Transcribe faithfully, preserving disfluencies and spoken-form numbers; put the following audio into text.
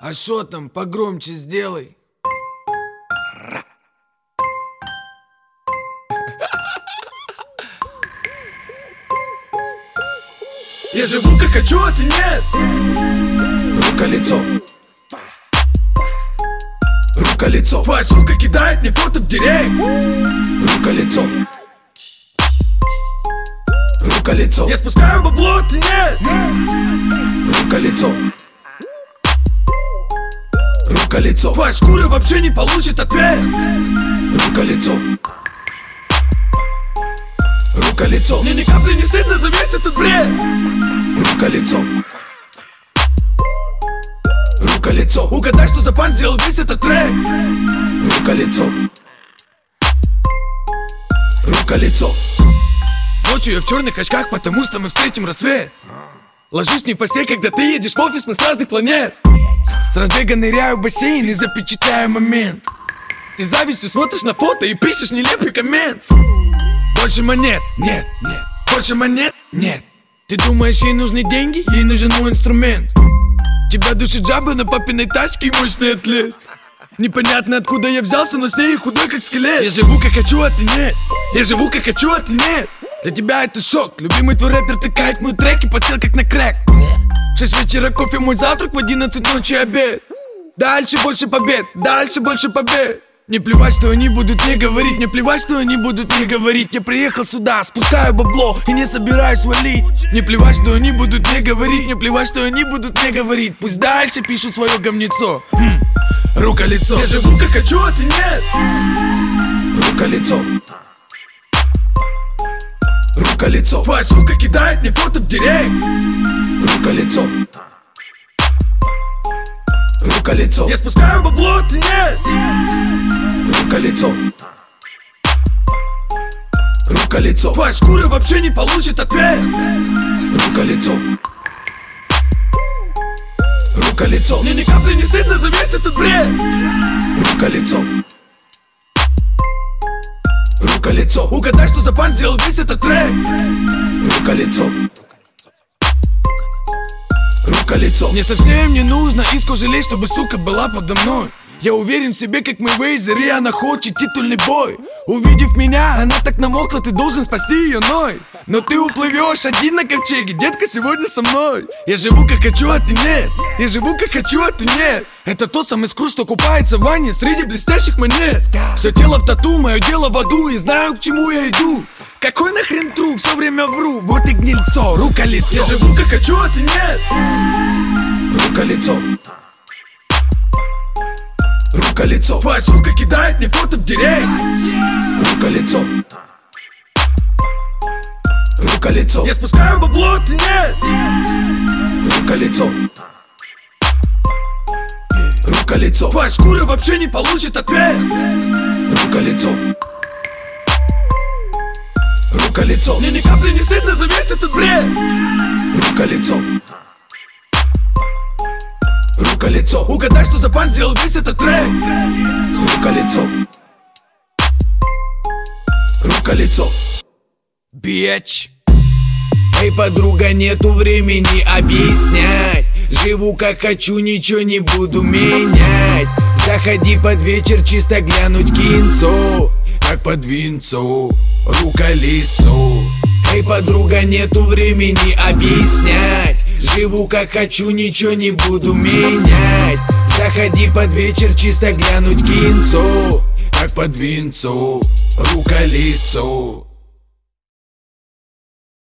А шо там, погромче сделай. Я живу как хочу, а ты нет. Рука-лицо. Рука-лицо. Твоя ссылка кидает мне фото в директ. Рука-лицо. Рука-лицо. Я спускаю бабло, а ты нет. Рука-лицо. Рука-лицо. Твоя шкура вообще не получит ответ. Рука-лицо. Рука-лицо. Мне ни капли не стыдно за весь этот бред. Рука-лицо. Рука-лицо. Угадай, что за пан сделал весь этот трек. Рука-лицо. Рука-лицо. Ночью я в черных очках, потому что мы встретим рассвет. Ложусь не в постель, когда ты едешь в офис, мы с разных планет. С разбега ныряю в бассейн и запечатляю момент. Ты завистью смотришь на фото и пишешь нелепый коммент. Больше монет, нет, нет. Больше монет, нет. Ты думаешь, ей нужны деньги, ей нужен мой инструмент. Тебя душит жаба на папиной тачке и мощный атлет. Непонятно откуда я взялся, но с ней худой как скелет. Я живу как хочу, а ты нет. Я живу как хочу, а ты нет. Для тебя это шок. Любимый твой рэпер тыкает мой трек и подсел как на крэк. В шесть вечера кофе мой завтрак, в одиннадцать ночи обед. Дальше больше побед, дальше больше побед. Не плевать, что они будут мне говорить, не плевать, что они будут мне говорить. Я приехал сюда, спускаю бабло и не собираюсь валить. Не плевать, что они будут мне говорить, не плевать, что они будут мне говорить. Пусть дальше пишут свое говнецо. хм. Рука-лицо. Я живу как хочу, а ты нет. Рука-лицо. Рука-лицо. Твоя ссылка кидает мне фото в директ. Рука-лицо. Рука-лицо. Я спускаю бабло, а ты нет. Рука-лицо. Рука-лицо. Твоя шкура вообще не получит ответ. Рука-лицо. Рука-лицо. Мне ни капли не стыдно за весь этот бред. Рука-лицо. Рука-лицо. Угадай, что за пан сделал весь этот трек. Рука-лицо. Рука-лицо. Мне совсем не нужно иску жалеть, чтобы сука была подо мной. Я уверен в себе, как Мэйвезер, и она хочет титульный бой. Увидев меня, она так намокла, ты должен спасти ее ной. Но ты уплывешь один на ковчеге, детка, сегодня со мной. Я живу как хочу, а ты нет. Я живу как хочу, а ты нет. Это тот самый скру, что купается в ванне среди блестящих монет. Все тело в тату, мое дело в аду, и знаю, к чему я иду. Какой нахрен тру, все время вру, вот и гнильцо, рука-лицо. Я живу как хочу, а ты нет. Рука-лицо. Рука-лицо. Твоя ссылка кидает мне фото в директ. Рука-лицо. Рука-лицо. Я спускаю бабло, а ты нет. Рука-лицо. Рука-лицо. Твоя шкура вообще не получит ответ. Рука-лицо. Рука-лицо. Мне ни капли не стыдно за весь этот бред. Рука-лицо. Рука-лицо. Угадай, что за пан сделал весь этот трек. Рука-лицо. Рука-лицо. Бич. Эй, подруга, нету времени объяснять. Живу как хочу, ничего не буду менять. Заходи под вечер, чисто глянуть кинцо. Как под винцо, рука-лицо. Эй, подруга, нету времени объяснять. Живу как хочу, ничего не буду менять. Заходи под вечер, чисто глянуть кинцо. Как под винцо, рука-лицо.